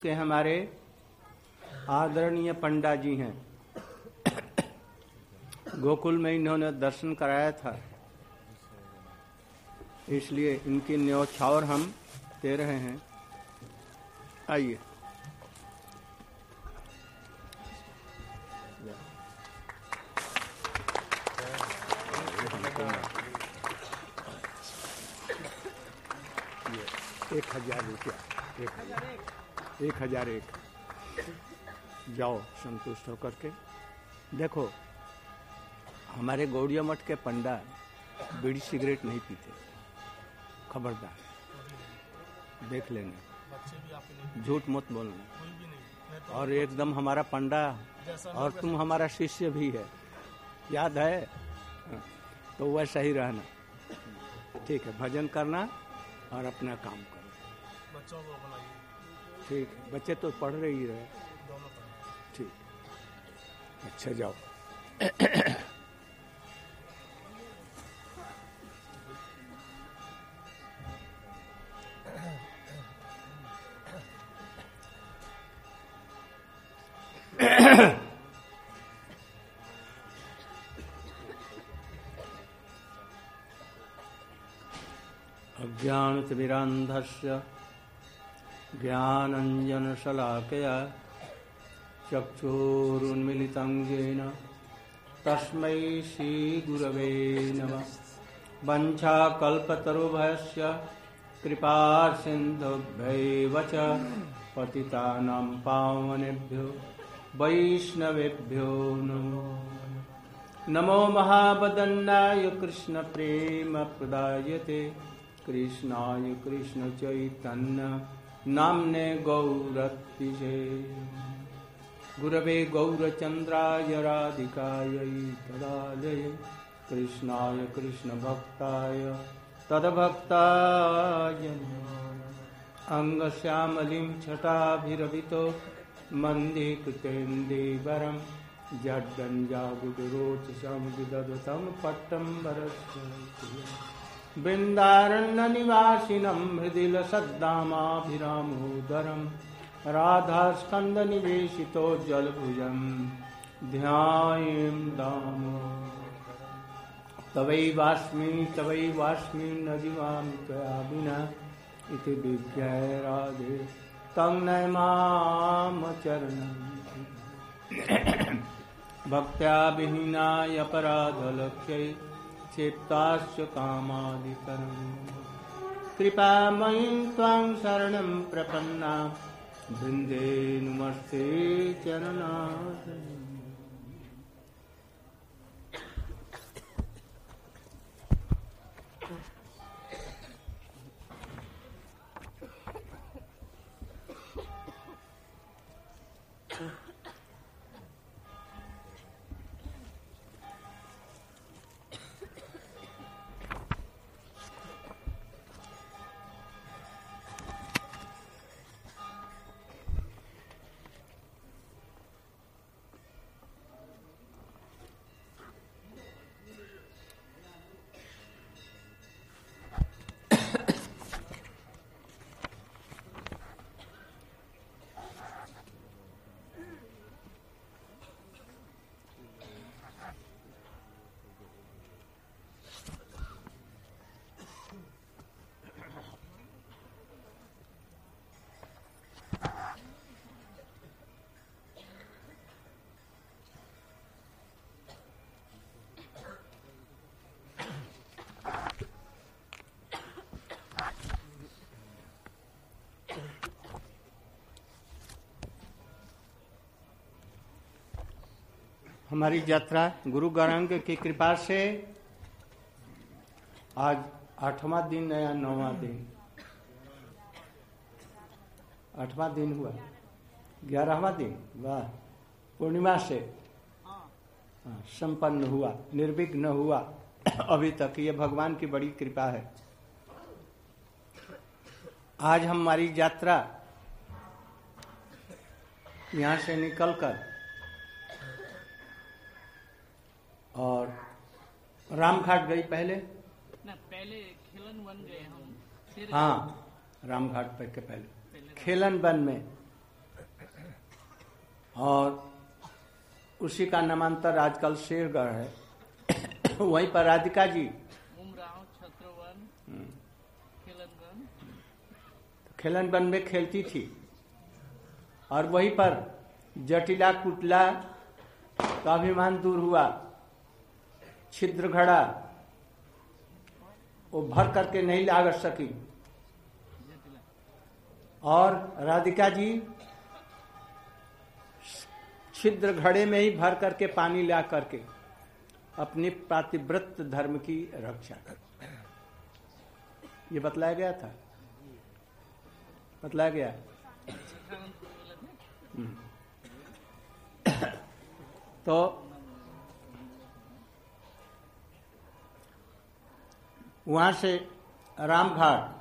के हमारे आदरणीय पंडा जी हैं। गोकुल में इन्होंने दर्शन कराया था, इसलिए इनकी न्योछावर हम दे रहे हैं। आइए। ₹1000 1,001 जाओ संतुष्ट होकर के। देखो, हमारे गौड़िया मठ के पंडा बीड़ी सिगरेट नहीं पीते, खबरदार, देख लेना, झूठ मत बोलना। और एकदम हमारा पंडा और तुम हमारा शिष्य भी है, याद है? तो वैसा ही रहना, ठीक है? भजन करना और अपना काम करो, बच्चों को बनाइए, ठीक है? बच्चे तो पढ़ रहे ही रहे, ठीक। अच्छा, जाओ। अज्ञानतिमिरान्धस्य ज्ञानाञ्जनशलाकया चक्षुरुन्मीलितं येन तस्मै श्रीगुरवे नमः। वञ्चाकल्पतरुभ्यश्च कृपासिन्धुभ्यैव च पतितानां पावनेभ्यो वैष्णवेभ्यो नमो नमो। महावदन्नाय कृष्णप्रेमप्रदायते कृष्णाय कृष्णचैतन्य नाम्ने गौरत्तिजे गुरवे गौरचन्द्राय राधिकायै तदालये कृष्णाय कृष्णभक्ताय तद्भक्ताय अंगश्यामलिं छटाभिरभितो मन्दे कृतेन्दीवरं जड्डञ्जागुडुरोचसं विदधतं पट्टम्बरस्य बृन्दारण्यनिवासिनं हृदिलसद्दामाभिरामोदरं राधास्कन्दनिवेशितो जलभुजं ध्यायेम तवैवास्मि न जीवामि त्वया विना इति विज्ञाय राधे तं नयमामचरणं भक्त्या विहीनाय अपराधलक्ष्यै क्षेप्ताश्च कामादिकरं कृपामयीं त्वां शरणं प्रपन्ना वृन्दे नमस्ते चरणारविन्दे। हमारी यात्रा गुरु गौरांग की कृपा से आज 8वां दिन या 9वां दिन, 8वां दिन हुआ, 11वां दिन, वाह, पूर्णिमा से संपन्न हुआ, निर्विघ्न हुआ अभी तक। ये भगवान की बड़ी कृपा है। आज हमारी यात्रा यहाँ से निकलकर और रामघाट गई पहले खेलन वन गए हम। हाँ, रामघाट पे के पहले खेलन वन में और उसी का नामांतर आजकल शेरगढ़ है। वहीं पर राधिका जी उमराव छत्रवन खेलनगन खेलन में खेलती थी, और वहीं पर जटिला कुटला का अभिमान दूर हुआ, छिद्र घड़ा वो भर करके नहीं ला सकी, और राधिका जी छिद्र घड़े में ही भर करके पानी ला करके अपने पातिव्रत धर्म की रक्षा कर, ये बतलाया गया था, बतलाया गया। तो वहां से रामघाट,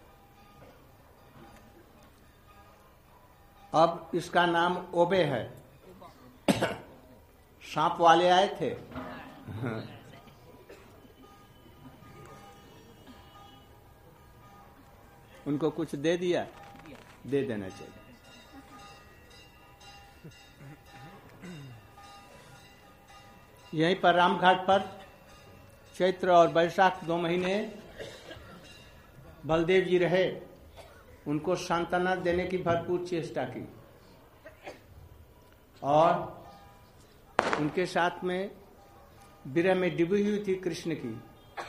अब इसका नाम ओबे है। सांप वाले आए थे, उनको कुछ दे दिया, दे देना चाहिए। यहीं पर रामघाट पर चैत्र और वैशाख 2 महीने बलदेव जी रहे, उनको सांत्वना देने की भरपूर चेष्टा की, और उनके साथ में विरह में डूबी हुई थी कृष्ण की,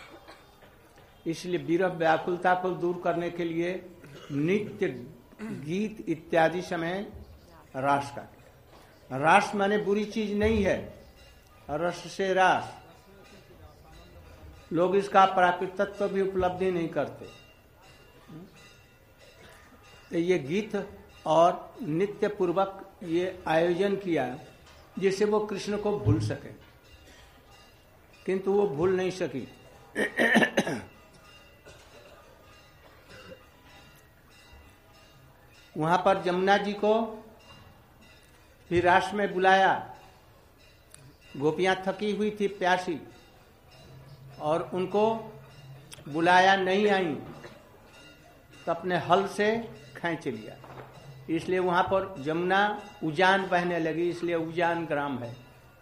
इसलिए विरह व्याकुलता को दूर करने के लिए नित्य गीत इत्यादि समय रास का। रास माने बुरी चीज नहीं है, रस से रास, लोग इसका प्राकृतत्व भी उपलब्धि नहीं करते। तो ये गीत और नित्य पूर्वक ये आयोजन किया जिससे वो कृष्ण को भूल सके, किंतु वो भूल नहीं सकी। वहां पर जमुना जी को भी रास में बुलाया, गोपियां थकी हुई थी, प्यासी, और उनको बुलाया, नहीं आई तो अपने हल से खींच लिया, इसलिए वहां पर जमुना उजान बहने लगी, इसलिए उजान ग्राम है।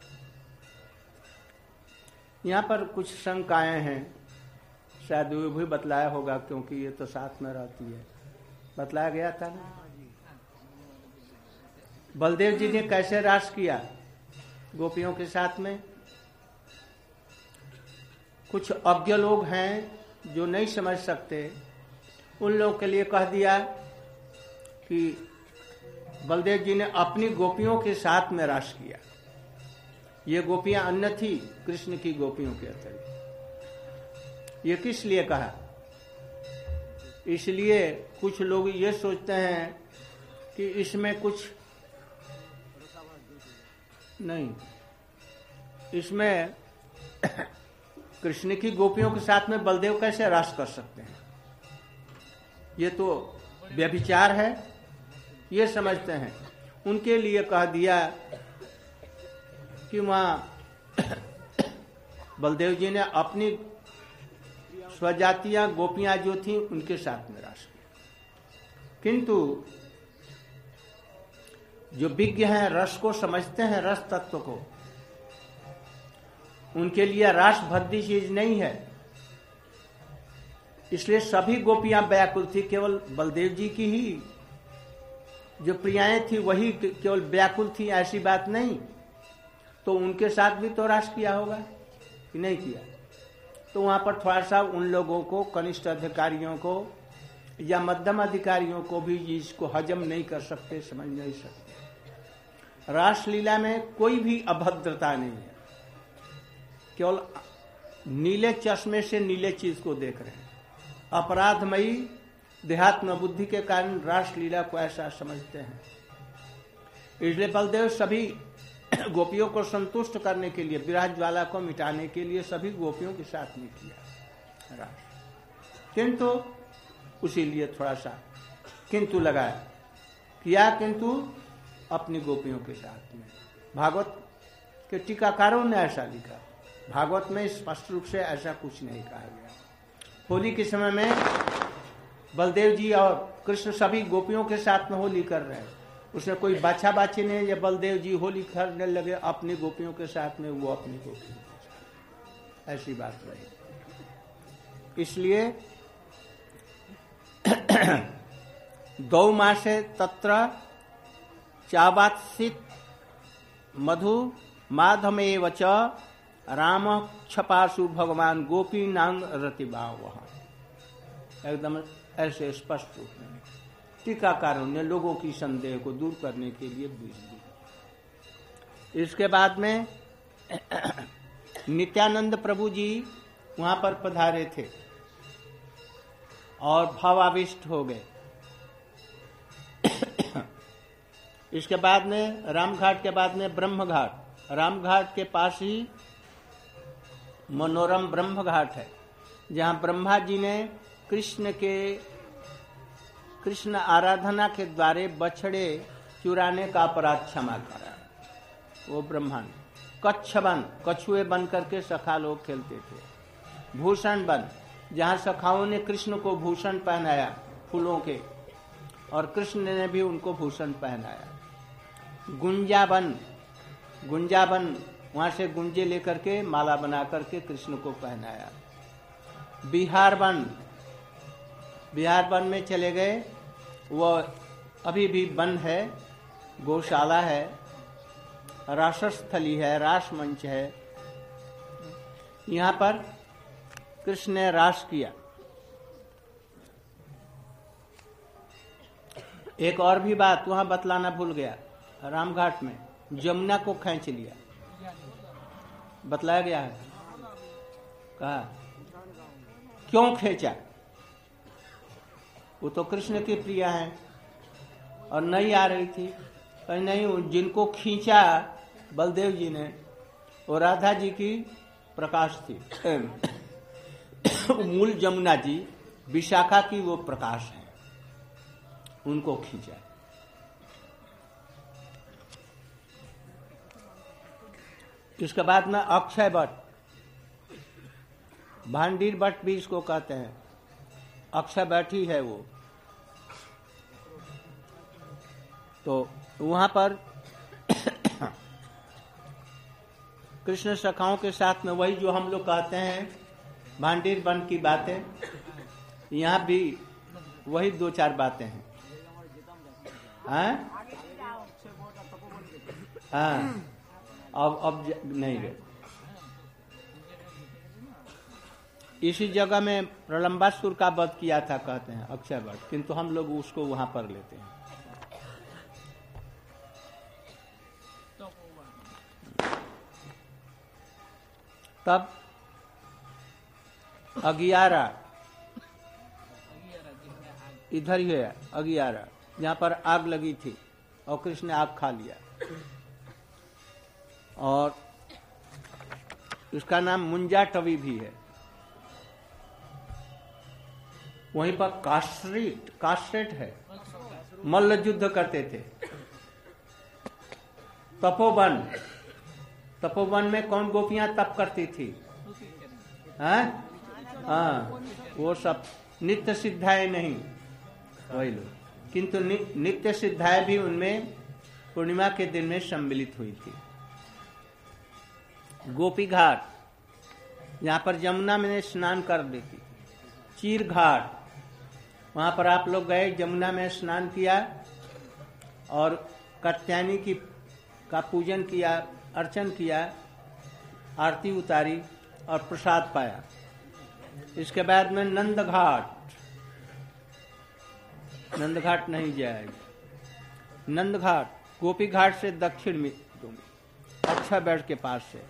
यहाँ पर कुछ शंकाएं हैं, शायद वो भी बतलाया होगा, क्योंकि ये तो साथ में रहती है, बतलाया गया था ना। बलदेव जी ने कैसे रास किया गोपियों के साथ में? कुछ अज्ञ लोग हैं जो नहीं समझ सकते, उन लोगों के लिए कह दिया कि बलदेव जी ने अपनी गोपियों के साथ में रास किया। ये गोपियां अन्य थी कृष्ण की गोपियों के अतिरिक्त। ये किस लिए कहा? इसलिए कुछ लोग ये सोचते हैं कि इसमें कुछ नहीं, इसमें कृष्ण की गोपियों के साथ में बलदेव कैसे रास कर सकते हैं? ये तो व्यभिचार है, ये समझते हैं। उनके लिए कह दिया कि वहां बलदेव जी ने अपनी स्वजातियां गोपियां जो थी उनके साथ में रास किया, किंतु जो विज्ञ हैं, रस को समझते हैं, रस तत्व को, उनके लिए रास भद्दी चीज नहीं है। इसलिए सभी गोपियां व्याकुल थी, केवल बलदेव जी की ही जो प्रियाएं थी वही केवल व्याकुल थी, ऐसी बात नहीं। तो उनके साथ भी तो रास किया होगा कि नहीं किया? तो वहां पर थोड़ा सा उन लोगों को, कनिष्ठ अधिकारियों को या मध्यम अधिकारियों को भी इसको हजम नहीं कर सकते, समझ नहीं सकते। रासलीला में कोई भी अभद्रता नहीं है, केवल नीले चश्मे से नीले चीज को देख रहे हैं। अपराधमयी देहात्म बुद्धि के कारण रासलीला को ऐसा समझते हैं। इसलिए बलदेव सभी गोपियों को संतुष्ट करने के लिए, विरह ज्वाला को मिटाने के लिए सभी गोपियों के साथ में किया रास, किंतु उसी लिए थोड़ा सा किंतु लगाया, किया किंतु अपनी गोपियों के साथ में। भागवत के टीकाकारों ने ऐसा लिखा, भागवत में स्पष्ट रूप से ऐसा कुछ नहीं कहा गया। होली के समय में बलदेव जी और कृष्ण सभी गोपियों के साथ में होली कर रहे हैं, उसने कोई बाछा बाछी नहीं, या बलदेव जी होली खेलने लगे अपनी गोपियों के साथ में, वो अपनी गोपियों के साथ, ऐसी बात रही। इसलिए गौ मासे तत्र चावात्सित मधु माधमेव च राम क्षपासु भगवान गोपी नांग रतिभाव, एकदम ऐसे स्पष्ट रूप में टीकाकारों ने लोगों की संदेह को दूर करने के लिए बुझ दी। इसके बाद में नित्यानंद प्रभु जी वहां पर पधारे थे और भावाविष्ट हो गए। इसके बाद में रामघाट के बाद में ब्रह्म घाट, रामघाट के पास ही मनोरम ब्रह्म घाट है, जहां ब्रह्मा जी ने कृष्ण आराधना के द्वारे बछड़े चुराने का अपराध क्षमा करा। वो ब्रह्मा ने कच्छ बन, कछुए बन करके सखा लोग खेलते थे। भूषण बन, जहां सखाओं ने कृष्ण को भूषण पहनाया फूलों के, और कृष्ण ने भी उनको भूषण पहनाया। गुंजाबन, गुंजाबन वहां से गुंजे लेकर के माला बना करके कृष्ण को पहनाया। बिहार बन, बिहार वन में चले गए, वो अभी भी वन है, गौशाला है, रासस्थली है, रास मंच है। यहाँ पर कृष्ण ने रास किया। एक और भी बात वहां बतलाना भूल गया, रामघाट में जमुना को खींच लिया, बतलाया गया है। कहा क्यों खींचा? वो तो कृष्ण की प्रिया है और नहीं आ रही थी। कहीं नहीं, जिनको खींचा बलदेव जी ने वो राधा जी की प्रकाश थी। मूल जमुना जी विशाखा की वो प्रकाश है, उनको खींचा। इसके बाद में अक्षय वट, भांडीर वट भी इसको कहते हैं, अक्षय वट ही है वो। तो वहां पर कृष्ण सखाओं के साथ में वही जो हम लोग कहते हैं भांडीर वन की बातें, यहाँ भी वही दो चार बातें हैं। हाँ, अब नहीं गए। इसी जगह में प्रलंबासुर का वध किया था कहते हैं अक्षय वट, किंतु हम लोग उसको वहां पर लेते हैं। तब अगियारा, इधर ही है अगियारा, जहां पर आग लगी थी और कृष्ण ने आग खा लिया, और इसका नाम मुंजाटवी भी है। वहीं पर कास्ट्रेट है, मल्ल युद्ध करते थे। तपोवन, तपोवन में कौन गोपियां तप करती थी? हाँ, वो सब नित्य सिद्धाएं नहीं, वही लोग, किंतु नित्य सिद्धाएं भी उनमें पूर्णिमा के दिन में सम्मिलित हुई थी। गोपी घाट, यहाँ पर जमुना में स्नान कर देती। चीर घाट, वहां पर आप लोग गए, जमुना में स्नान किया और कात्यायनी की का पूजन किया, अर्चन किया, आरती उतारी और प्रसाद पाया। इसके बाद में नंद घाट, नंद घाट नहीं जाएगी। नंद घाट गोपी घाट से दक्षिण में, अच्छा बेड के पास से।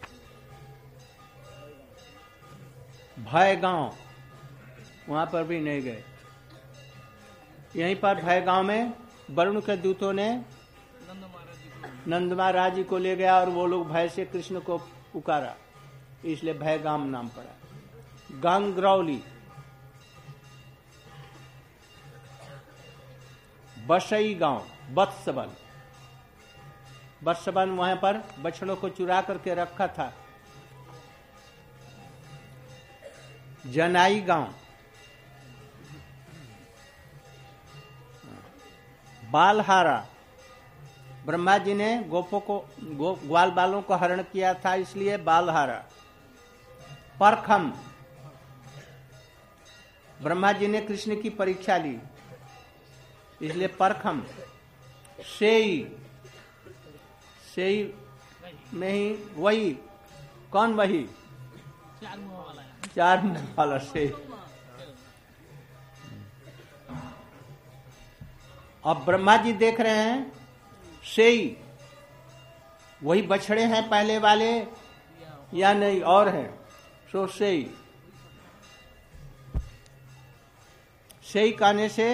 भय गांव, वहां पर भी नहीं गए। यहीं पर भय गांव में वरुण के दूतों ने नंद महाराज जी को ले गया और वो लोग भय से कृष्ण को पुकारा, इसलिए भय गांव नाम पड़ा। गांगरौली, बसई गांव, वत्सवन, वत्सवन वहां पर बछड़ों को चुरा करके रखा था। जनाई गांव, बालहारा, ब्रह्मा जी ने ग्वाल बालों को हरण किया था, इसलिए बालहारा। परखम, ब्रह्मा जी ने कृष्ण की परीक्षा ली, इसलिए परखम। सेई, सेई में ही वही, कौन वही? चार मुंह वाला है। चार मुंह वाला सेई। अब ब्रह्मा जी देख रहे हैं सेई वही बछड़े हैं पहले वाले या नहीं और हैं, सो सेई। सेई कहने से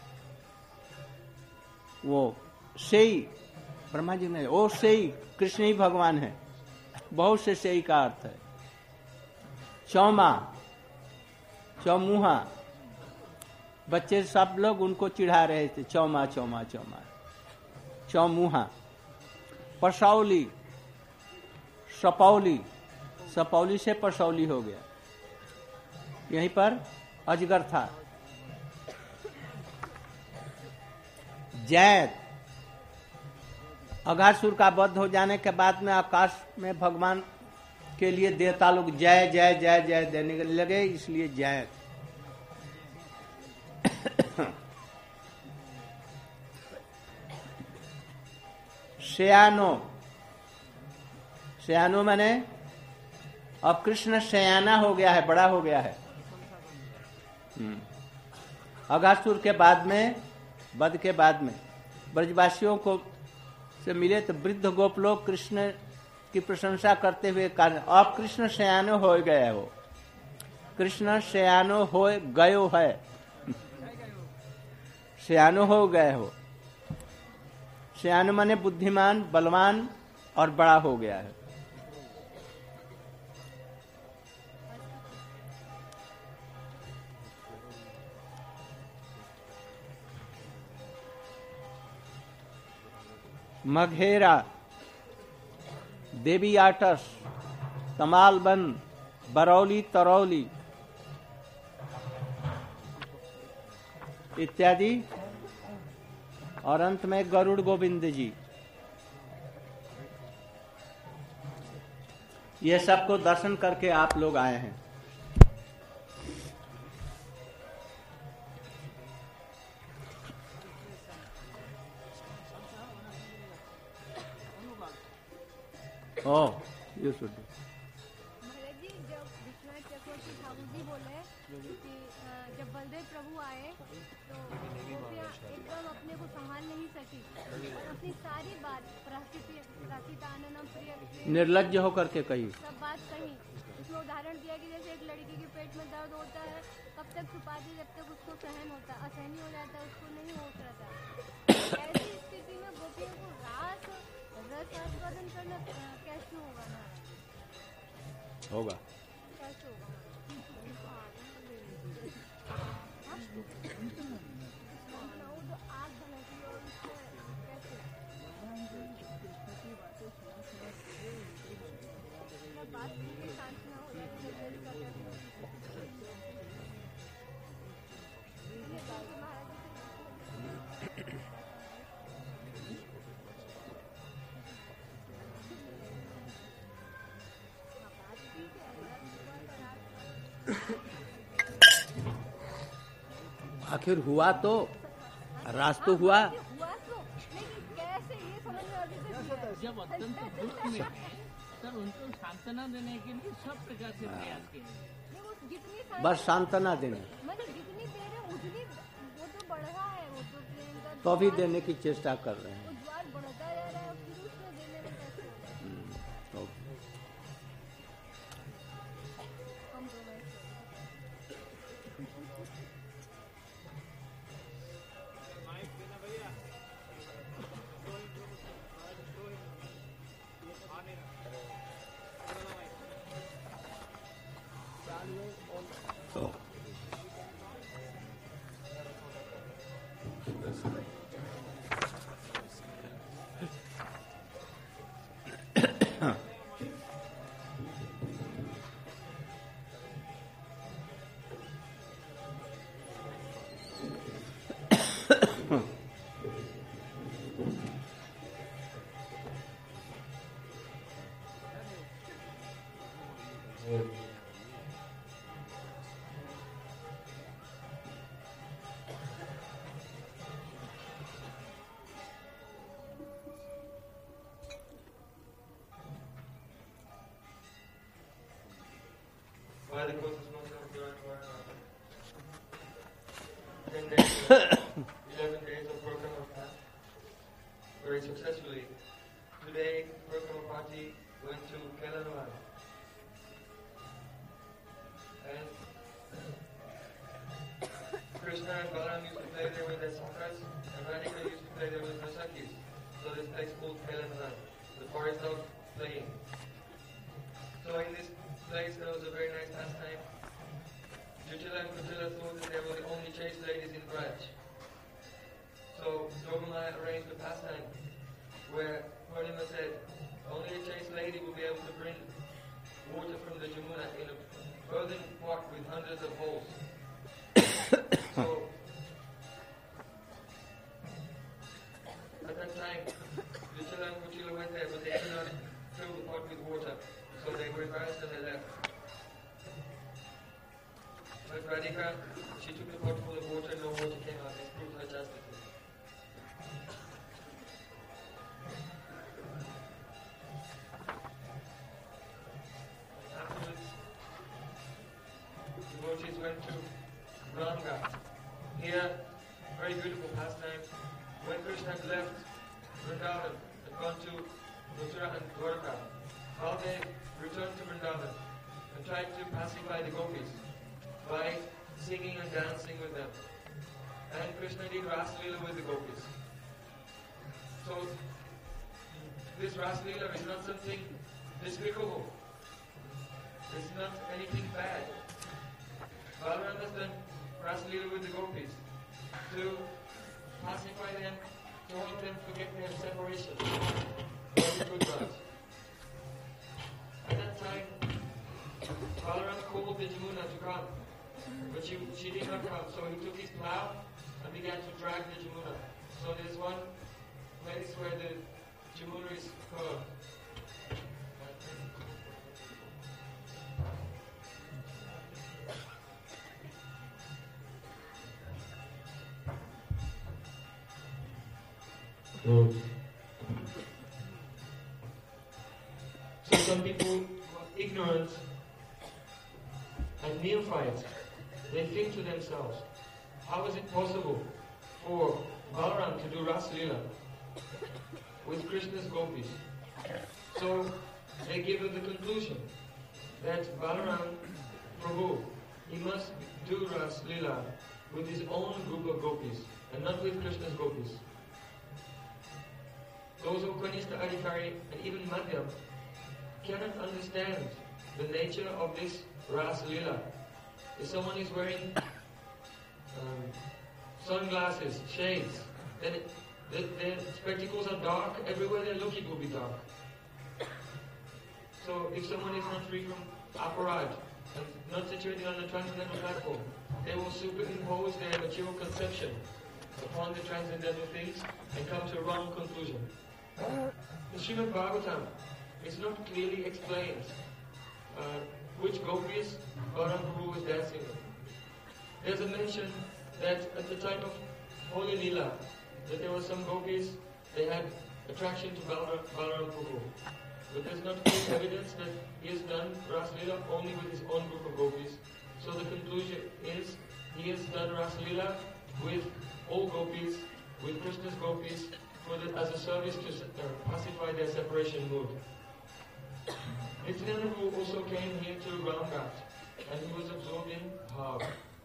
वो सेई ब्रह्मा जी ने, ओ सेई कृष्ण ही भगवान है, बहुत से सेई का अर्थ है। चौमा, चौमुहा, बच्चे सब लोग उनको चिढ़ा रहे थे, चौमा चौमा चौमा, चौमुहा। पसौली, सपौली, सपौली से पसौली हो गया, यहीं पर अजगर था। जैत, अघासुर का वध हो जाने के बाद में आकाश में भगवान के लिए देवता लोग जय जय जय जय देने लगे, इसलिए जैत। शयानो, शयानो माने अब कृष्ण शयाना हो गया है, बड़ा हो गया है। अघासुर के बाद में, वध के बाद में ब्रजवासियों को से मिले तो वृद्ध गोप लोग कृष्ण की प्रशंसा करते हुए कारण, अब कृष्ण शयानो हो गए हो, कृष्ण शयानो हो गयो है, शयानो हो गए हो। शयानो माने बुद्धिमान, बलवान और बड़ा हो गया है। मघेरा, देवी आटस, तमालबन, बरौली तरौली इत्यादि, और अंत में गरुड़ गोविंद जी। ये सबको दर्शन करके आप लोग आए हैं। ओ ये सुन महाराज जी, जब विश्वनाथ चक्रवर्ती ठाकुर जी बोले कि जब बलदेव प्रभु आए तो गोपियाँ एकदम अपने को संभाल नहीं सकी और अपनी सारी बात प्रकृतिताननम प्रिय निर्लज्ज होकर के कही। सब बात कही। इसमें उदाहरण दिया कि जैसे एक लड़की के पेट में दर्द होता है, कब तक छुपाती जब तक उसको सहन होता, असहनीय हो जाता है, उसको नहीं होश रहता। ऐसी स्थिति में गोपियों को रस आस्वादन करना कैसे होगा ना? होगा कैसे होगा? वो जो आग बनती है उससे कैसे बात की शांति ना हो जाती है। आखिर हुआ तो राज तो हुआ। हुआ तो, लेकिन कैसे ये समझ में अभी तक नहीं आया। जब अत्यंत दुख में है तब उनको सांत्वना देने के लिए सब प्रकार से प्रयास किए। नहीं, वो जितनी बस सांत्वना देने, मतलब जितनी देर है उतनी वो तो बढ़ रहा है, वो तो प्रेम का तो भी देने की चेष्टा कर रहे हैं। वो ज्वार बढ़ता जा रहा है, फिर उसमें देने में कैसे होगा? Compromise 11 days of Prakama fast very successfully. Today, Prakama party went to Kelanwan. And Krishna and Balaram used to play there with their sakas, and Radhika used to play there with her sakis. So this place called Kelanwan, the forest of playing. So in this place there was a very nice pastime. Jutila and Kutila thought that they were the only chaste ladies in Braj. So Jogama arranged a pastime where Purnima said, only a chaste lady will be able to bring water from the Jamuna in a earthen pot with hundreds of holes. So at that time, Jutila and Kutila went there, but they could not fill the pot with water. So they were embarrassed and they left. But Radhika, she took the pot full of water, no water came out. This proved her chastity. Afterwards, devotees went to Ranga. Here, very beautiful pastime. When Krishna had left Vrindavan and gone to Mathura and Dwarka, how they returned to Vrindavan and tried to pacify the gopis by singing and dancing with them. And Krishna did Ras Leela with the gopis. So, this Ras Leela is not something despicable. It's not anything bad. Balaram has done Ras Leela with the gopis to pacify them, to help them forget their separation from the good gods. At that time, Balaram called the Jamuna to come. But she did not come, so he took his plow and began to drag the Jamuna. So there's one place where the Jamuna is curved. So some people who are ignorant and neophytes, they think to themselves, how is it possible for Balaram to do Ras Leela with Krishna's gopis? So they give the conclusion that Balaram Prabhu, he must do Ras Leela with his own group of gopis and not with Krishna's gopis. Those who Kanishta Adhikari and even Madhyam cannot understand the nature of this Ras Leela. If someone is wearing sunglasses, shades, then their spectacles are dark, everywhere they look it will be dark. So if someone is not free from aparad and not situated on the transcendental platform, they will superimpose their material conception upon the transcendental things and come to a wrong conclusion. In Srimad Bhagavatam, it's not clearly explained which gopis Balaram Prabhu was dancing with. There's a mention that at the time of Holy Leela, that there were some gopis, they had attraction to Balaram Prabhu. But there's not clear evidence that he has done Ras Leela only with his own group of gopis. So the conclusion is, he has done Ras Leela with all gopis, with Krishna's gopis, as a service to pacify their separation mood. Nityananda Prabhu also came here to Ramghat, and he was absorbed in bhav.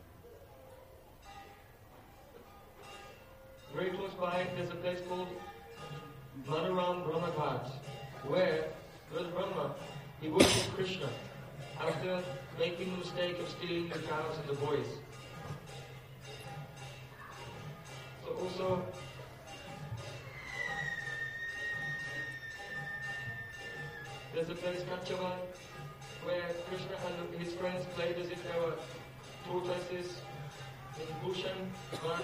Very close by, there's a place called Manoram Brahmaghat, where Lord Brahma, he worshipped Krishna after making the mistake of stealing the cows and the boys. So also, there's a place, Kachavan, where Krishna and his friends played as if they were tortoises. In Bhushan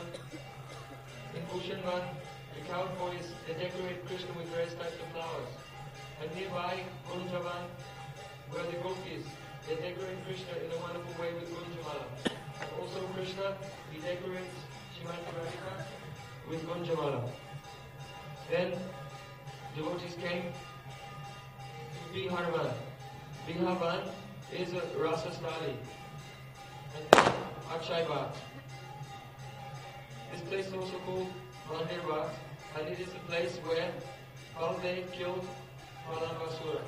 Van, the cowboys, they decorate Krishna with various types of flowers. And nearby, Gunjavan, where the gopis, they decorate Krishna in a wonderful way with Gunjamala. And also Krishna, he decorates Srimati Radhika with Gunjamala. Then, devotees came Biharvan. Biharvan is a Rasastali and Akshay Bhat. This this place is also called Mandirva, and it is the place where Baldev killed Balambasura.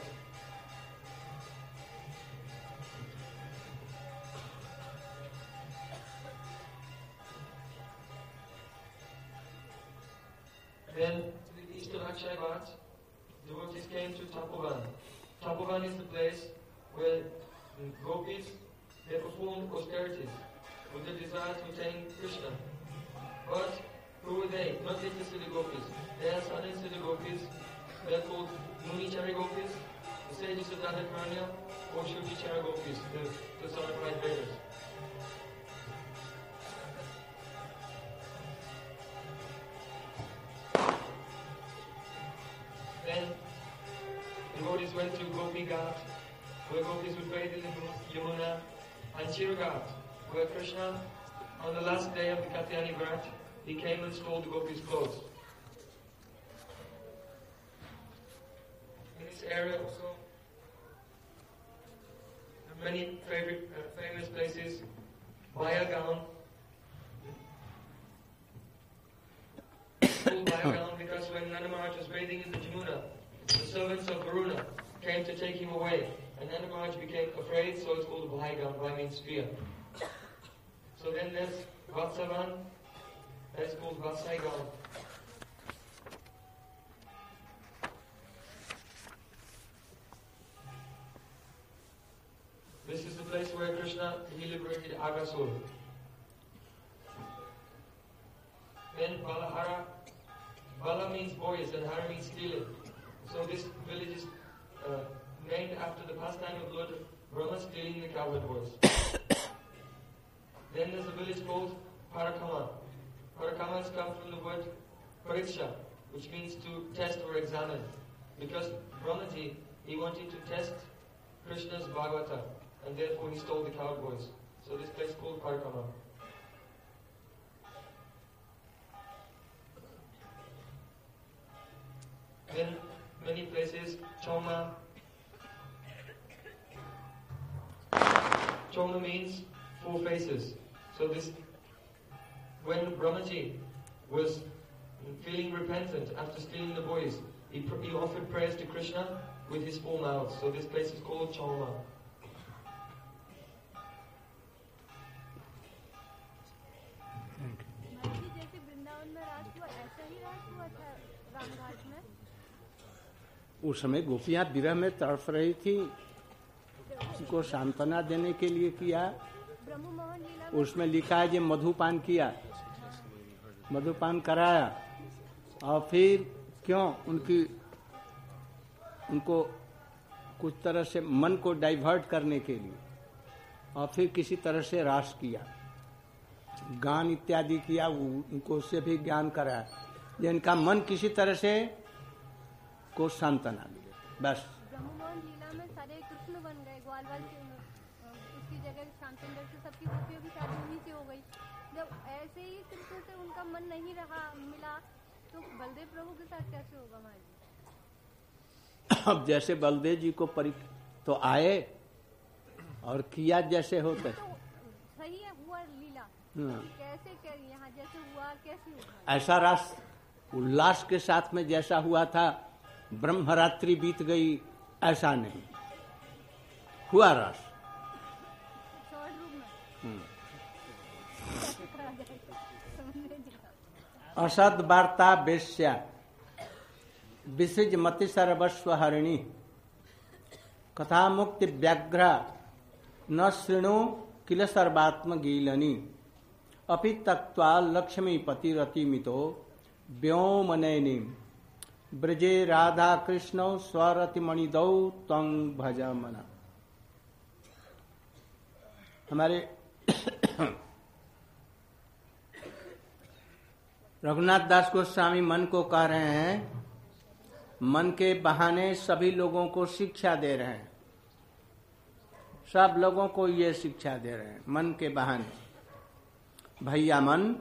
Then, to the east of Akshay Vats, devotees came to Tapovan. Tapovan is the place where the gopis, they performed austerities with the desire to attain Krishna. But who were they? Not necessarily gopis. They are unnecessary gopis. They are called Munichari gopis, the sages of Dadakaranya, or Shujichara gopis, the personified Vedas. Then devotees went to Gopi Ghat, where gopis would bathe in the Yamuna, and Chiraghat, where Krishna, on the last day of the Katyani Vrat, he came and stole the gopis' clothes. In this area also, there are many famous places. Bayagaon. It's called Bayagaon because when Nanda Maharaj was bathing in the Jamuna, the servants of Varuna came to take him away. And Nanda Maharaj became afraid, so it's called Bhaigaon. Bhai means spear. So then there's Vatsavan, that's called Vatsaigaon. This is the place where Krishna, he liberated Aghasur. Then Balahara, Bala means boys and Hara means stealing. So this village is named after the pastime of Lord Brahma stealing the cowherd boys. Then there's a village called Parakama. Parakamas come from the word pariksha, which means to test or examine. Because Brahmaji, he wanted to test Krishna's Bhagavata, and therefore he stole the cowherd boys. So this place is called Parakama. Then many places, Choma. Choma means 4 faces. So this, when Brahmaji was feeling repentant after stealing the boys, he offered prayers to Krishna with his 4 mouths. So this place is called Choma. जैसे वृंदावन में रास हुआ ऐसा ही रास हुआ था रामघाट में। उस समय गोपियां विरह में तड़प रही थी, उनको सांत्वना देने के लिए किया। ब्रह्ममोहन लीला उसमें लिखा है कि मधुपान किया, मधुपान कराया, और फिर क्यों उनको कुछ तरह से मन को डाइवर्ट करने के लिए, और फिर किसी तरह से रास किया, गान इत्यादि किया, उनको उससे भी ज्ञान कराया, जिनका मन किसी तरह से को सांत्वना मिले। बस ब्रह्ममोहन लीला में सारे कृष्ण बन गए, ग्वालवाल से उसकी जगह शांतनु से सबकी गोपियों की शादी उन्हीं से हो गई। जब ऐसे ही कृष्ण से उनका मन नहीं रहा मिला, तो बलदेव प्रभु के साथ कैसे होगा महाराज? अब जैसे बलदेव जी को तो आए और किया जैसे होते, तो सही है, हुआ लीला, कैसे यहाँ जैसे हुआ कैसे हुआ? ऐसा रास उल्लास के साथ में जैसा हुआ था, ब्रह्मरात्रि बीत गई ऐसा नहीं हुआ रास। शॉर्ट रूप में असद वार्ता वेश्या विसृज मति सर्वस्व हरिणी कथा मुक्ति व्याघ्र न शृणु किल सर्वात्म गीलनी अपि तक्त्वा लक्ष्मीपति रतिमितो व्योमनयनी ब्रजे राधा कृष्ण स्वरतिमणिदौ त्वं भजमन। हमारे रघुनाथ दास गोस्वामी मन को कह रहे हैं, मन के बहाने सभी लोगों को शिक्षा दे रहे हैं, सब लोगों को ये शिक्षा दे रहे हैं मन के बहाने। भैया मन,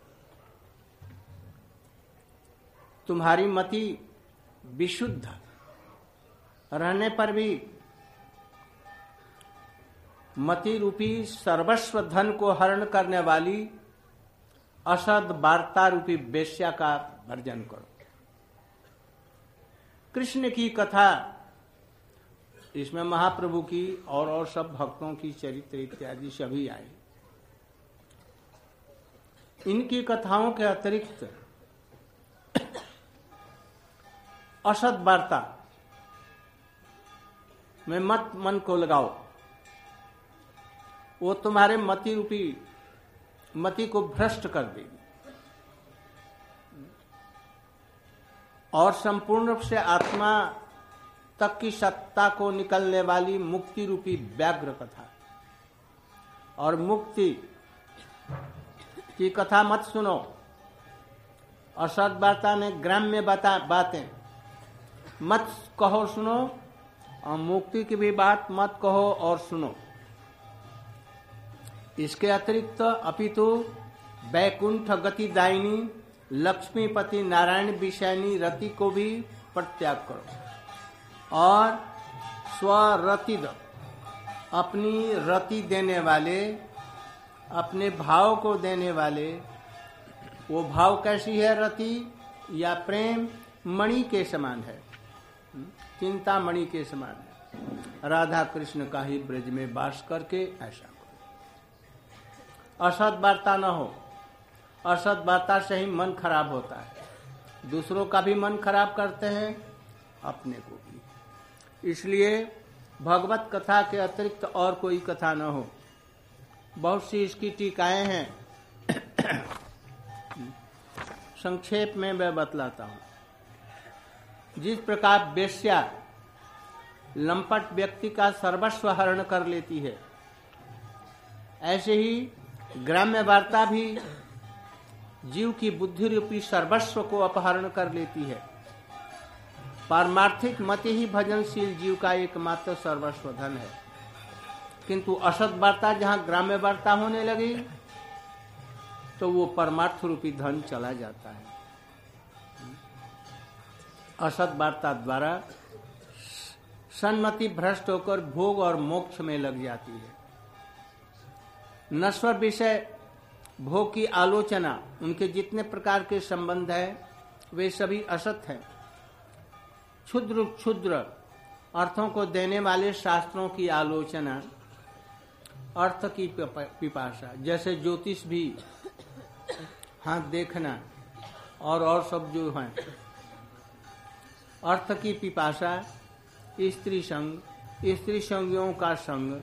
तुम्हारी मति विशुद्ध रहने पर भी मति रूपी सर्वस्व धन को हरण करने वाली असद वार्ता रूपी वेश्या का वर्जन करो। कृष्ण की कथा, इसमें महाप्रभु की और सब भक्तों की चरित्र इत्यादि सभी आए। इनकी कथाओं के अतिरिक्त असद वार्ता में मत मन को लगाओ, वो तुम्हारे मति को भ्रष्ट कर देगी और संपूर्ण रूप से आत्मा तक की सत्ता को निकलने वाली मुक्ति रूपी व्याघ्र कथा। और मुक्ति की कथा मत सुनो, असद वार्ता में ग्राम्य बातें मत कहो सुनो, और मुक्ति की भी बात मत कहो और सुनो। इसके अतिरिक्त अपितु वैकुंठ गति दायिनी लक्ष्मीपति नारायण विषयनी रति को भी परित्याग करो और स्वरतिद अपनी रति देने वाले, अपने भाव को देने वाले, वो भाव कैसी है रति या प्रेम, मणि के समान है, चिंता मणि के समान है। राधा कृष्ण का ही ब्रज में वास करके ऐसा करो। असद वार्ता न हो, असद वार्ता से ही मन खराब होता है, दूसरों का भी मन खराब करते हैं, अपने को भी। इसलिए भगवत कथा के अतिरिक्त और कोई कथा न हो। बहुत सी इसकी टीकाएं हैं, संक्षेप में मैं बतलाता हूं। जिस प्रकार वेश्या लंपट व्यक्ति का सर्वस्व हरण कर लेती है, ऐसे ही ग्राम्य वार्ता भी जीव की बुद्धि रूपी सर्वस्व को अपहरण कर लेती है। पारमार्थिक मति ही भजनशील जीव का एकमात्र सर्वस्व धन है। किंतु असद वार्ता जहां ग्राम्य वार्ता होने लगी तो वो परमार्थ रूपी धन चला जाता है। असद वार्ता द्वारा सन्मति भ्रष्ट होकर भोग और मोक्ष में लग जाती है। नश्वर विषय भोग की आलोचना, उनके जितने प्रकार के संबंध है वे सभी असत हैं। क्षुद्र क्षुद्र अर्थों को देने वाले शास्त्रों की आलोचना, अर्थ की पिपासा, जैसे ज्योतिष भी, हाथ देखना और सब जो हैं, अर्थ की पिपासा, स्त्री संग, स्त्री संगियों का संग,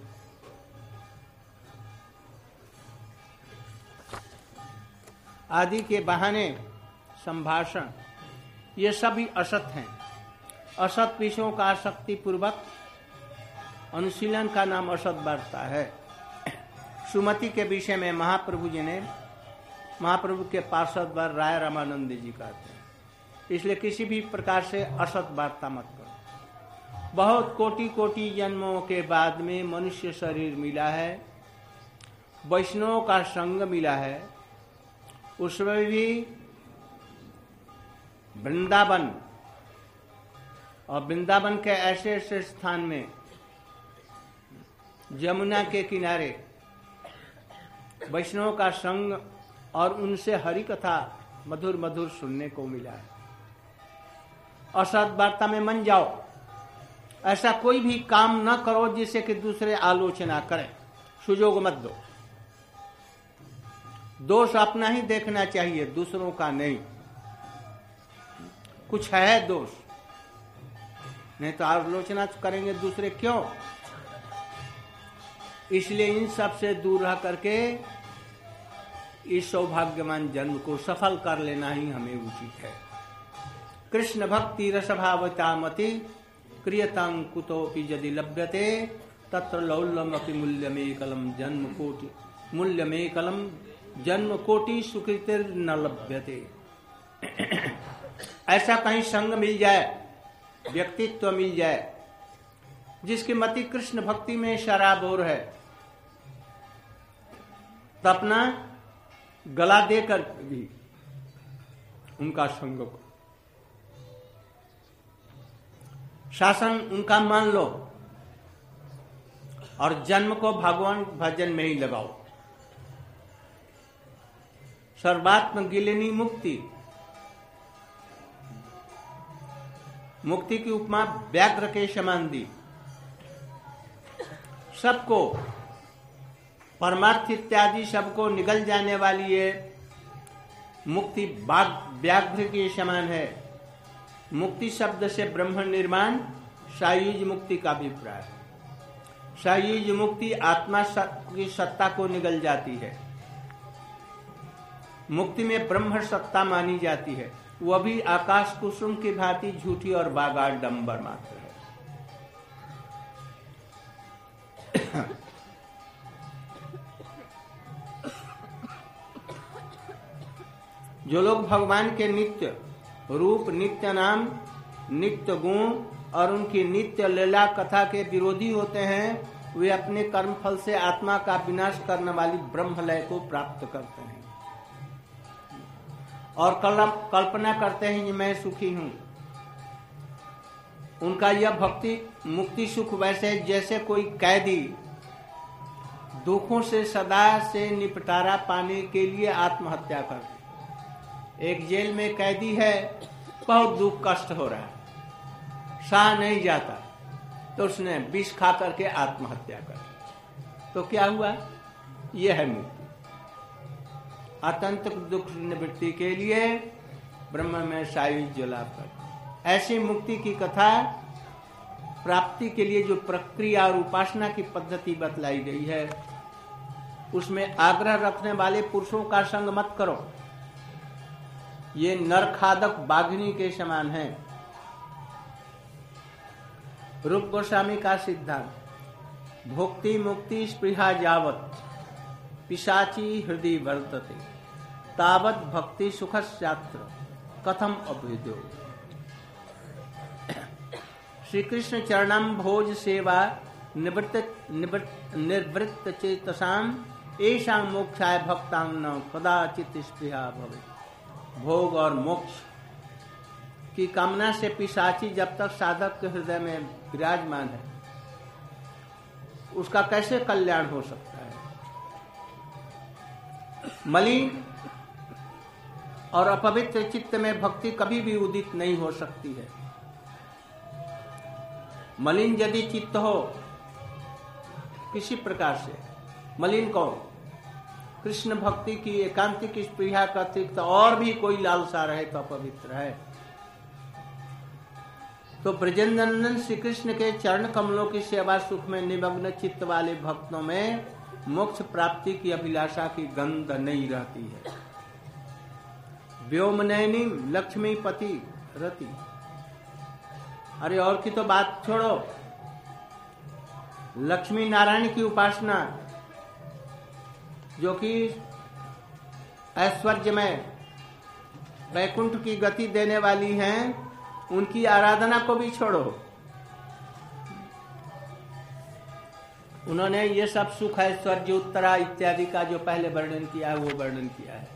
आदि के बहाने संभाषण, ये सभी असत हैं। असत विषयों का आसक्ति पूर्वक अनुशीलन का नाम असत वार्ता है। सुमति के विषय में महाप्रभु जी ने, महाप्रभु के पार्षद वर राय रामानंद जी कहते हैं, इसलिए किसी भी प्रकार से असत वार्ता मत करो। बहुत कोटि कोटि जन्मों के बाद में मनुष्य शरीर मिला है, वैष्णवों का संग मिला है, उसमें भी वृंदावन और वृंदावन के ऐसे ऐसे स्थान में, यमुना के किनारे वैष्णवों का संग और उनसे हरि कथा मधुर मधुर सुनने को मिला है। असद वार्ता में मन जाओ, ऐसा कोई भी काम न करो जिससे कि दूसरे आलोचना करें, सुजोग मत दो। दोष अपना ही देखना चाहिए, दूसरों का नहीं। कुछ है दोष, नहीं तो आलोचना करेंगे दूसरे क्यों। इसलिए इन सब से दूर रह करके इस सौभाग्यवान जन्म को सफल कर लेना ही हमें उचित है। कृष्ण भक्ति रसभावता मति क्रियतां कुतोपि यदि लभ्यते तत्र लौल्यमपि मूल्यमेकलम जन्म कोटि, मूल्यमेकलम जन्म कोटि सुकृतिर न लभ्यते। ऐसा कहीं संग मिल जाए, व्यक्तित्व मिल जाए, जिसकी मति कृष्ण भक्ति में शराबोर है, तो अपना गला देकर भी उनका संग को, शासन उनका मान लो और जन्म को भगवान भजन में ही लगाओ। सर्वात्म गिलनी मुक्ति। मुक्ति की उपमा व्याघ्र के समान दी। सबको, परमार्थ इत्यादि सबको निगल जाने वाली ये मुक्ति व्याघ्र के समान है। मुक्ति शब्द से ब्रह्म निर्माण सायुज मुक्ति का अभिप्राय है। सायुज मुक्ति आत्मा की सत्ता को निगल जाती है। मुक्ति में ब्रह्म सत्ता मानी जाती है, वह भी आकाश कुसुम की भांति झूठी और बागाडंबर मात्र है। जो लोग भगवान के नित्य रूप, नित्य नाम, नित्य गुण और उनकी नित्य लीला कथा के विरोधी होते हैं, वे अपने कर्म फल से आत्मा का विनाश करने वाली ब्रह्मलय को प्राप्त करते हैं और कल्पना करते हैं कि मैं सुखी हूं। उनका यह भक्ति मुक्ति सुख वैसे जैसे कोई कैदी दुखों से सदा से निपटारा पाने के लिए आत्महत्या कर। एक जेल में कैदी है, बहुत दुख कष्ट हो रहा है, सहा नहीं जाता, तो उसने विष खा करके आत्महत्या कर। तो क्या हुआ? यह है मुक्ति। अत्यंत दुख निवृत्ति के लिए ब्रह्म में सायुज्य लाभ कर। ऐसी मुक्ति की कथा प्राप्ति के लिए जो प्रक्रिया और उपासना की पद्धति बतलाई गई है, उसमें आग्रह रखने वाले पुरुषों का संग मत करो। ये नरखादक बाघिनी के समान है। रूप गोस्वामी का सिद्धांत, भोक्ति मुक्ति स्पृहा जावत पिशाची हृदय वर्तते तावत भक्ति सुखस्यात्र कथम अभ्युदयो। श्री कृष्ण चरणम भोज सेवा निर्वृत्त चेतसाम ऐसा मोक्षाय भक्तांग न कदाचित स्पृहा भवे। भोग और मोक्ष की कामना से पिशाची जब तक साधक के हृदय में विराजमान है, उसका कैसे कल्याण हो सकता है? मलिन और अपवित्र चित्त में भक्ति कभी भी उदित नहीं हो सकती है। मलिन यदि चित्त हो किसी प्रकार से, मलिन कौन? कृष्ण भक्ति की एकांतिक स्पृहा का अतिरिक्त और भी कोई लालसा रहे तो अपवित्र है। तो ब्रजनंदन श्री कृष्ण के चरण कमलों की सेवा सुख में निमग्न चित्त वाले भक्तों में मोक्ष प्राप्ति की अभिलाषा की गंध नहीं रहती है। व्योमनयनी लक्ष्मीपति रति। अरे और की तो बात छोड़ो, लक्ष्मी नारायण की उपासना जो कि ऐश्वर्य में वैकुंठ की गति देने वाली हैं, उनकी आराधना को भी छोड़ो। उन्होंने ये सब सुख ऐश्वर्य उत्तरा इत्यादि का जो पहले वर्णन किया है वो वर्णन किया है।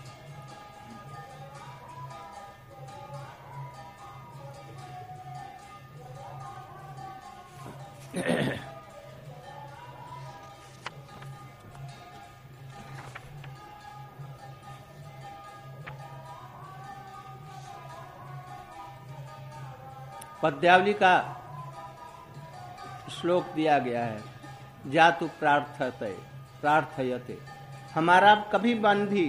पद्यावली का श्लोक दिया गया है, जातु प्रार्थयते। हमारा कभी मन भी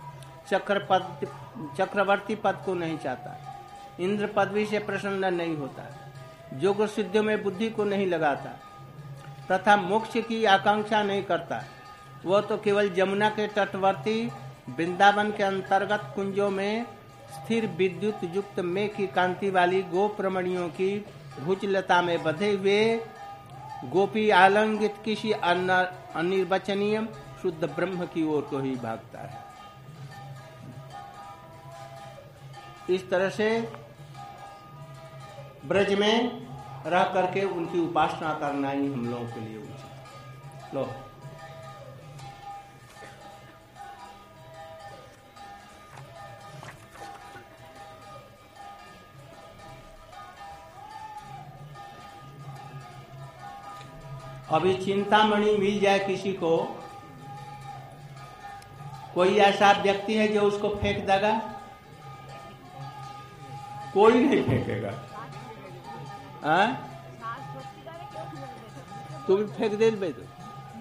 चक्रवर्ती पद को नहीं चाहता, इंद्र पदवी से प्रसन्न नहीं होता, योग सिद्धियों में बुद्धि को नहीं लगाता तथा मोक्ष की आकांक्षा नहीं करता। वह तो केवल यमुना के तटवर्ती वृंदावन के अंतर्गत कुंजों में स्थिर विद्युत युक्त मेघ की कांति वाली गोप्रमणियों की भुजलता में बंधे हुए गोपी आलंगित किसी अनिर्वचनीय शुद्ध ब्रह्म की ओर को ही भागता है। इस तरह से ब्रज में रह करके उनकी उपासना करना ही हम लोगों के लिए उचित। लो अभी चिंतामणि मिल जाए किसी को, कोई ऐसा व्यक्ति है जो उसको फेंक देगा? कोई नहीं फेंकेगा। तू भी फेंक दे बे तो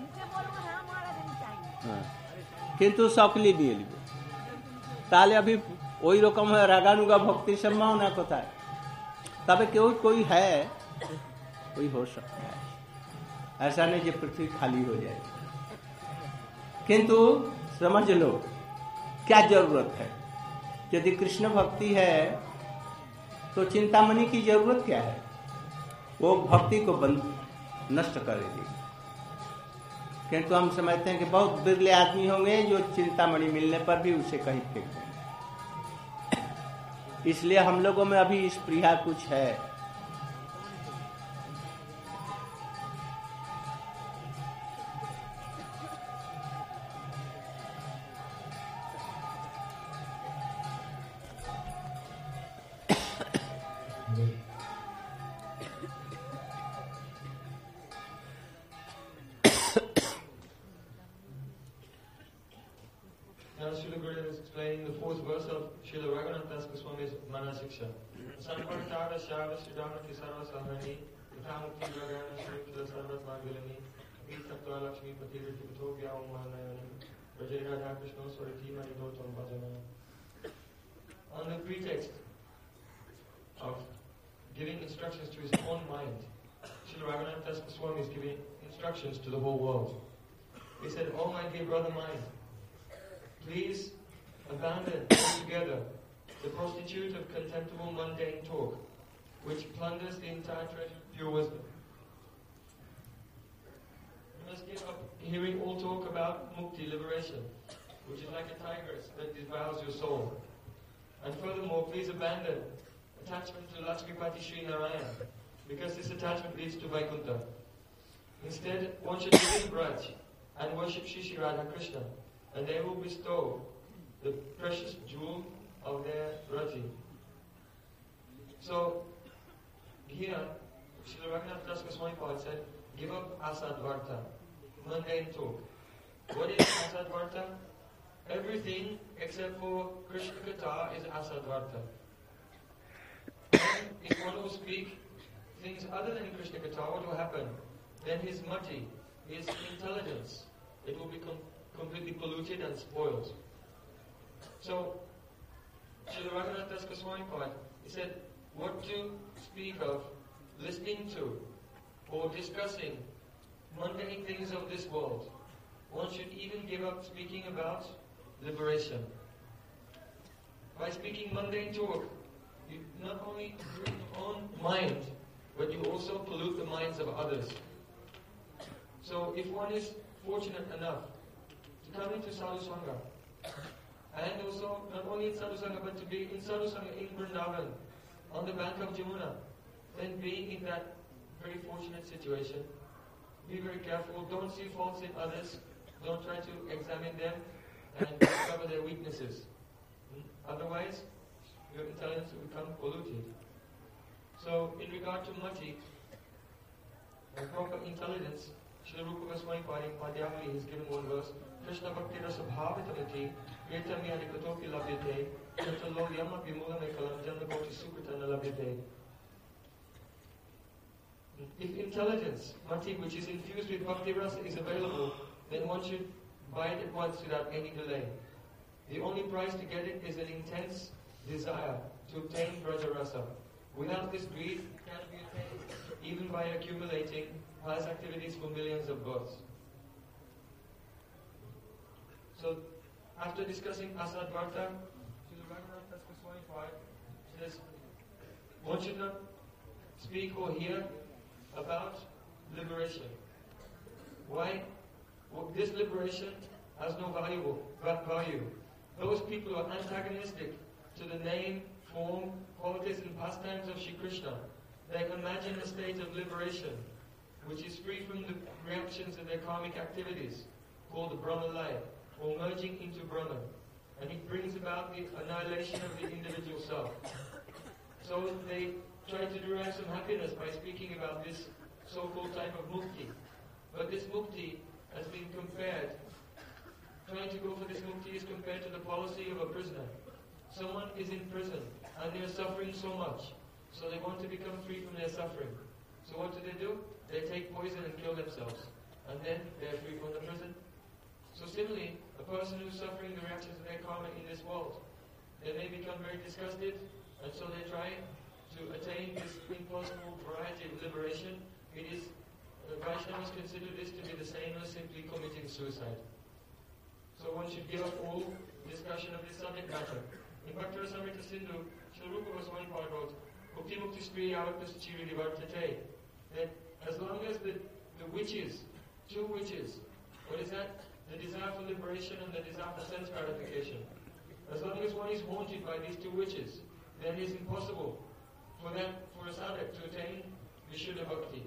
কিন্তু সকলি দিয়ে নিবে। তাহলে अभी ওই রকম রাগানুগা ভক্তি সম্ভাवना কোথায়? তবে কেউ कोई है, कोई हो सकता है, ऐसा नहीं कि पृथ्वी खाली हो जाए। किंतु समझ लो क्या जरूरत है। यदि कृष्ण भक्ति है तो चिंतामणि की जरूरत क्या है? वो भक्ति को नष्ट करेगी। किंतु हम समझते हैं कि बहुत बिरले आदमी होंगे जो चिंतामणि मिलने पर भी उसे कहीं फेंक देंगे। इसलिए हम लोगों में अभी इस प्रिया कुछ है। Now Srila Gurudev is explaining the fourth verse of Srila Raghunath Das Goswami's Manasiksha. Sampartara Shava Sridhana Kisara Sahani Uthamukti Ragana Srila Sarvat Margalani Vitatva Lakshmi Patirati Utopya Umanayani Rajay Radha Krishna Swarati Maridotam Bhajana. On the pretext of giving instructions to his own mind, Srila Raghunath Das Goswami is giving instructions to the whole world. He said, "Oh my dear brother mind, please abandon altogether the prostitute of contemptible mundane talk, which plunders the entire treasure of pure wisdom. You must give up hearing all talk about mukti, liberation, which is like a tigress that devours your soul. And furthermore, please abandon attachment to Lakshmipati Sri Narayana, because this attachment leads to Vaikuntha. Instead, one should live in Braj and worship Shri Radha Krishna, and they will bestow the precious jewel of their rati." So, here, Srila Raghunath Das Goswami said, give up asad varta, mundane talk. What is asad varta? Everything except for Krishna Katha is asad varta. And if one will speak things other than Krishna Katha, what will happen? Then his mati, his intelligence, it will become completely polluted and spoiled. So, Srila Raghunath Das Goswami, he said, what to speak of, listening to, or discussing mundane things of this world. One should even give up speaking about liberation. By speaking mundane talk, you not only ruin your own mind, but you also pollute the minds of others. So if one is fortunate enough to come into Sadhu Sangha, and also not only in Sadhu Sangha, but to be in Sadhu Sangha in Vrindavan, on the bank of Jamuna, then being in that very fortunate situation, be very careful, don't see faults in others, don't try to examine them and discover their weaknesses. Otherwise, your intelligence will become polluted. So, in regard to mati, and proper intelligence, Srila Rupa Goswami in Padhyavali has given one verse, Krishna Bhakti Rasa Bhavitamiti, Yetamyani Katoki Labhyate, Katalo Yama Vimula Mekalam Janakoti Sukritana Labhyate. If intelligence, mati, which is infused with bhakti rasa, is available, then one should buy it at once without any delay. The only price to get it is an intense desire to obtain braja rasa. Without this greed, it cannot be attained, even by accumulating pious activities for millions of births. So, after discussing asad varta, Srila Raghunath Das Goswami says, one should not speak or hear about liberation. Why? Well, this liberation has no value. Those people who are antagonistic to the name, form, qualities and pastimes of Shri Krishna, they imagine a state of liberation which is free from the reactions of their karmic activities, called the Brahmalaya, or merging into Brahman. And it brings about the annihilation of the individual self. So they try to derive some happiness by speaking about this so-called type of mukti. But this mukti has been compared trying to go for this mukti is compared to the policy of a prisoner. Someone is in prison and they are suffering so much, so they want to become free from their suffering. So what do? They take poison and kill themselves, and then they are free from the prison. So similarly, a person who's suffering the reactions of their karma in this world, they may become very disgusted, and so they try to attain this impossible variety of liberation. It is, Vaishnavas consider this to be the same as simply committing suicide. So one should give up all discussion of this subject matter. In Bhaktarasamrita Sindhu, Srila Rupa Goswami wrote, Bhukti Mukti Spriya Avatmasa Chiri Vartate, that as long as the witches, two witches, what is that? The desire for liberation and the desire for sense gratification. As long as one is haunted by these two witches, then it is impossible for a sadhak to attain Vishuddha Bhakti.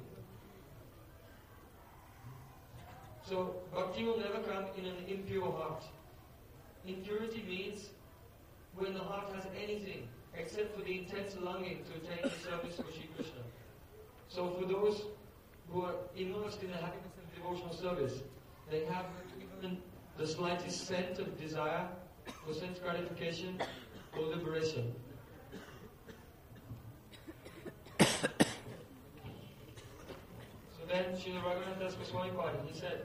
So, Bhakti will never come in an impure heart. Impurity means when the heart has anything except for the intense longing to attain the service of Shri Krishna. So for those who are immersed in the happiness of devotional service, they have even the slightest scent of desire for sense gratification or liberation. So then Srila Raghunath Das Goswami Padi, he said,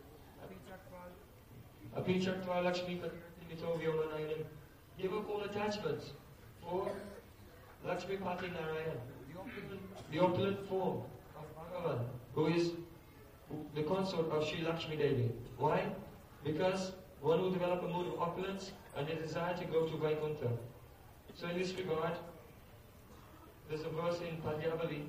Api Chaktva Lakshmi Mito Vyomanayanam, give up all attachments for Lakshmi Pati Narayan, the opulent form of Bhagavan, who is the consort of Sri Lakshmi Devi. Why? Because one will develop a mood of opulence and a desire to go to Vaikuntha. So in this regard, there's a verse in Padyavali,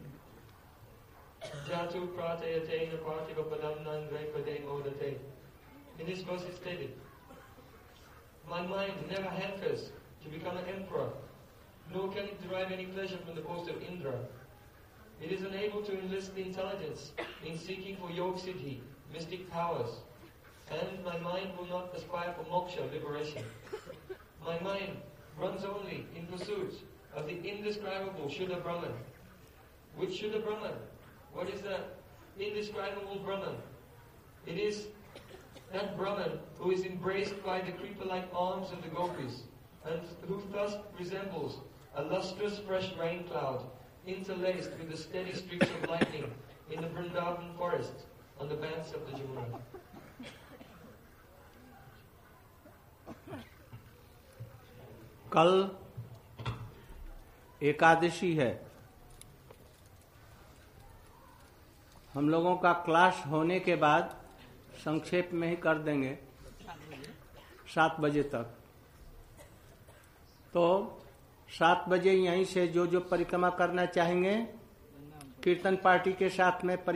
Jatu Pratayate Napartiva Padam Nandre Pade Modate. In this verse it's stated, my mind never hankers to become an emperor, nor can it derive any pleasure from the post of Indra. It is unable to enlist the intelligence in seeking for Yog Siddhi, mystic powers, and my mind will not aspire for moksha, liberation. My mind runs only in pursuit of the indescribable Shuddha Brahman. Which Shuddha Brahman? What is the indescribable Brahman? It is that Brahman who is embraced by the creeper-like arms of the gopis, and who thus resembles a lustrous fresh rain cloud interlaced with the steady streaks of lightning in the Vrindavan forest on the banks of the Jamuna. कल एकादशी है। हम लोगों का class होने के बाद संक्षेप में ही कर देंगे 7 बजे तक। तो 7 बजे यहीं से जो परिक्रमा करना चाहेंगे कीर्तन पार्टी के साथ में